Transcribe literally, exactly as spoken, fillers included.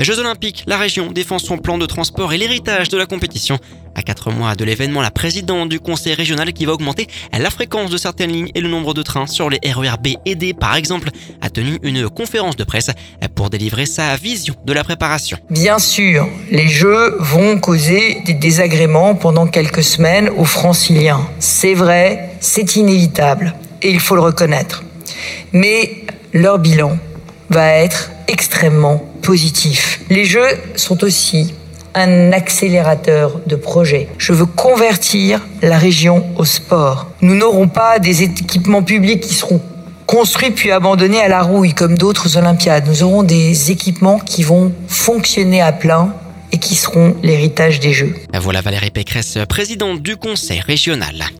Jeux Olympiques, la région défend son plan de transport et l'héritage de la compétition. À quatre mois de l'événement, la présidente du conseil régional qui va augmenter la fréquence de certaines lignes et le nombre de trains sur les R E R B et D, par exemple, a tenu une conférence de presse pour délivrer sa vision de la préparation. Bien sûr, les Jeux vont causer des désagréments pendant quelques semaines aux Franciliens. C'est vrai, c'est inévitable et il faut le reconnaître. Mais leur bilan va être extrêmement positif. Les Jeux sont aussi un accélérateur de projets. Je veux convertir la région au sport. Nous n'aurons pas des équipements publics qui seront construits puis abandonnés à la rouille comme d'autres Olympiades. Nous aurons des équipements qui vont fonctionner à plein et qui seront l'héritage des Jeux. Voilà Valérie Pécresse, présidente du conseil régional.